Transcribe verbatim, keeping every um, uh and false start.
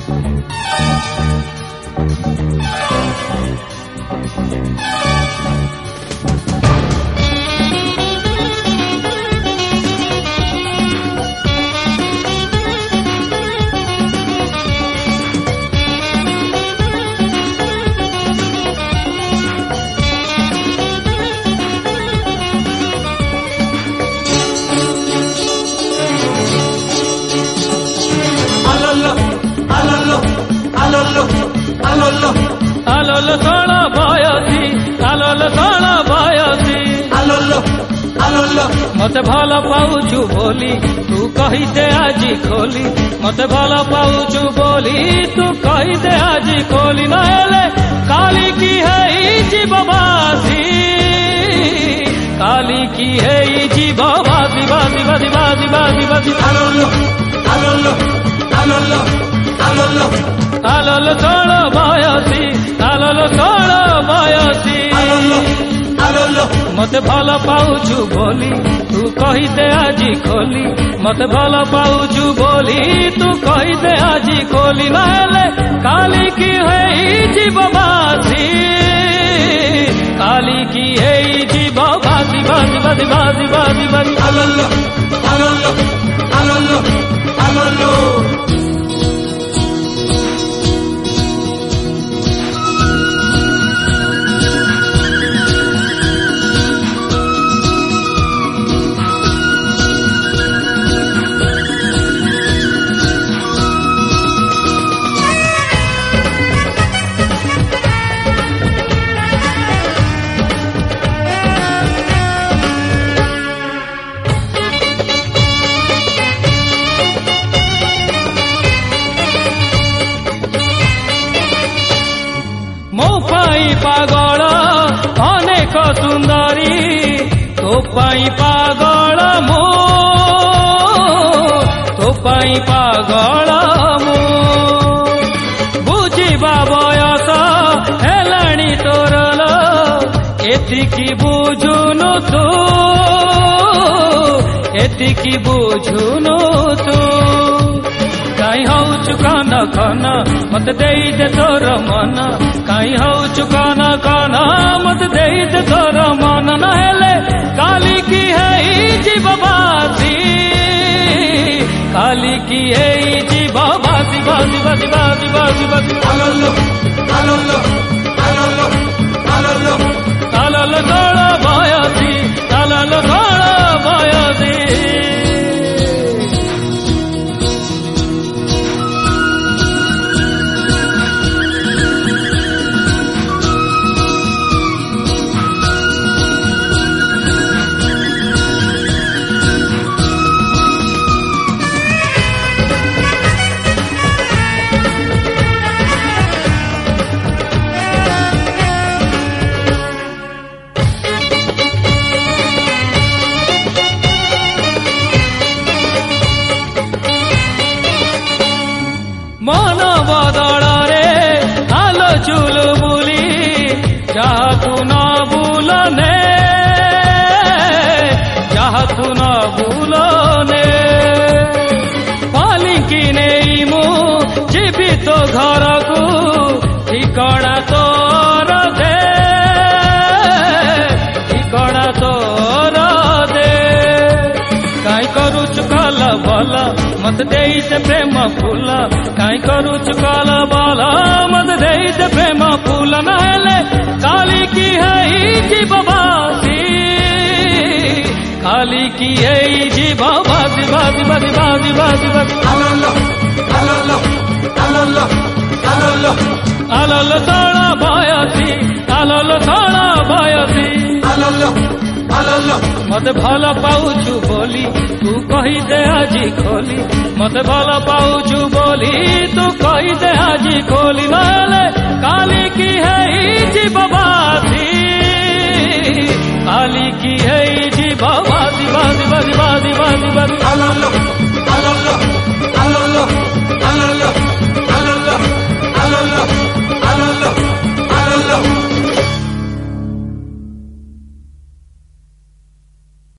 আলোল তଳ বয়সী আলোল তଳ বয়সী আলোল আলোল মতে ভাল পাউଛୁ ବୋଲି ତୁ କହିଦେ ଆଜି ଖୋଲି ମତେ ଭଲ ପାଉଛୁ ବୋଲି ତୁ କହିଦେ ଆଜି ଖୋଲି ନହେଲେ କାଲି କି ହେଇଯିବ ବାସି କାଲି କି ହେଇଯିବ ବାସି ବାସି ବାସି ବାସି ବାସି ବାସି আলোল আলোল আলোল আলোল আলোল তଳ বয়সী আলোল তଳ বয়সী আলোল মতে ভাল পাউଛୁ ବୋଲି ତୁ କହିଦେ ଆଜି ଖୋଲି ମତେ ଭଲ ପାଉଛୁ ବୋଲି ତୁ କହିଦେ ଆଜି ଖୋଲି ନହେଲେ କାଲି କି ହେଇଯିବ ବାସି କାଲି କି ହେଇଯିବ ବାସି ବାସି ବାସି ବାସି ବାସି ବାସି আলোল আলোল আলোল আলোল ମୋ ପାଇଁ ପାଗଳ ଅନେକ ସୁନ୍ଦରୀ ତୋ ପାଇଁ ପାଗଳ ମୁଁ ତୋ ପାଇଁ ପାଗଳ ମୁଁ ବୁଝିବା ବୟସ ହେଲାଣି ତୋର ଏତିକି ବୁଝୁନୁ ତୁ ଏତିକି ବୁଝୁନୁ ତୁ କାଇଁ ହଉଛୁ କନ କନ ମତେ ଦେଇଦେ ତୋର ମନ କାଇଁ ହଉଛୁ କନ କନ ମତେ ଦେଇଦେ ତୋର ମନ ନହେଲେ କାଲି କି ହେଇଯିବ ବାସି କାଲି କି ହେଇଯିବ ବାସି ବାସି ବାସି ବାସି ବାସି ବାସି আলোল আলোল আলোল আলোল আলোল তଳ বয়সী আলোল তଳ বয়সী মন বদଳରେ আলো চুল বুলি যাহাକୁ ন বুলনে ଯାହାକୁ ন ବୁଲନେ ପାଲିଙ୍କି ନେଇ ମୁଁ ଯିବି ତୋ ଘରକୁ ଠିକଣା ତୋର ଦେ ଠିକଣା ତୋର ଦେ କାଇଁ କରୁଛୁ କଲ ଭଲ ମତେ ଦେଇଦେ ପ୍ରେମ ଫୁଲ କାଇଁ କରୁଛୁ କଲ ଭଲ ମତେ ଦେଇଦେ ପ୍ରେମ ଫୁଲ ନହେଲେ କାଲି କି ହେଇଯିବ ବାସି କାଲି କି ହେଇଯିବ ବାସି ବାସି ବାସି ବାସି ବାସି ବାସି আলোল আলোল আলোল আলোল আলোল তଳ বয়সী আলোল তଳ বয়সী আলোল আলোল মতে ভাল পাউଛୁ ବୋଲି ତୁ କହିଦେ ଆଜି ଖୋଲି ମତେ ଭଲ ପାଉଛୁ ବୋଲି ତୁ କହିଦେ ଆଜି ଖୋଲି ନହେଲେ କାଲି କି ହେଇଯିବ ବାସି କାଲି କି ହେଇଯିବ ବାସି ବାସି ବାସି ବାସି ବାସି ବାସି আলোল আলোল আলোল আলোল